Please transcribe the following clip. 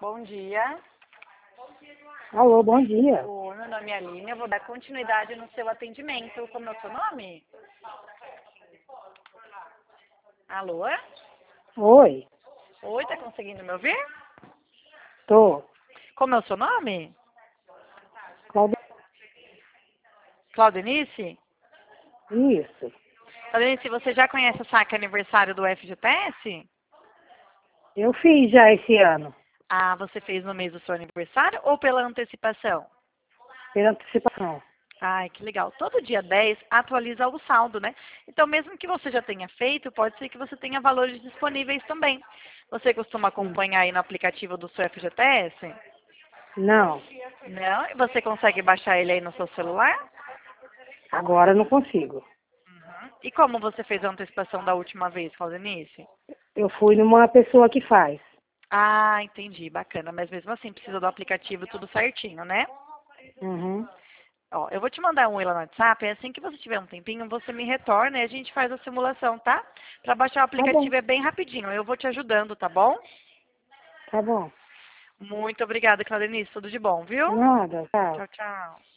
Bom dia. Alô, bom dia. Oi, meu nome é Aline. Eu vou dar continuidade no seu atendimento. Como é o seu nome? Alô? Oi, Oi, tá conseguindo me ouvir? tô. Como é o seu nome? Claudia. Claudenice? Isso. Claudenice, você já conhece o saque aniversário do FGTS? Eu fiz já esse ano, Ah, você fez no mês do seu aniversário ou pela antecipação? pela antecipação. Ai, que legal. Todo dia 10 atualiza o saldo, né? Então, mesmo que você já tenha feito, pode ser que você tenha valores disponíveis também. Você costuma Hum. acompanhar aí no aplicativo do seu FGTS? Não, Não? E você consegue baixar ele aí no seu celular? agora não consigo. Uhum. E como você fez a antecipação da última vez, Claudenice? Eu fui numa pessoa que faz. Ah, entendi. Bacana. Mas mesmo assim, precisa do aplicativo tudo certinho, né? Uhum. Ó, eu vou te mandar um e lá no WhatsApp, é assim que você tiver um tempinho, você me retorna e a gente faz a simulação, tá? Para baixar o Tá bom, aplicativo é bem rapidinho, eu vou te ajudando, tá bom? tá bom. Muito obrigada, Claudenice, tudo de bom, viu? Nada, tá. Tchau, tchau.